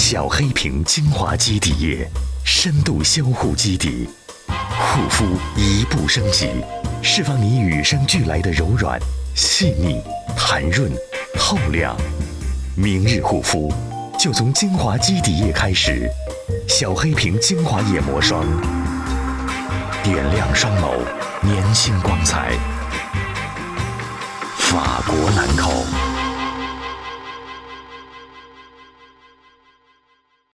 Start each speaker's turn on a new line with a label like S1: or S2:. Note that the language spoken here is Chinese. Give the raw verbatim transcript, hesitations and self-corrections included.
S1: 小黑瓶精华基底液，深度修护基底，护肤一步升级，释放你与生俱来的柔软、细腻、弹润、透亮。明日护肤就从精华基底液开始，小黑瓶精华眼膜霜，点亮双眸，年轻光彩。法国兰蔻。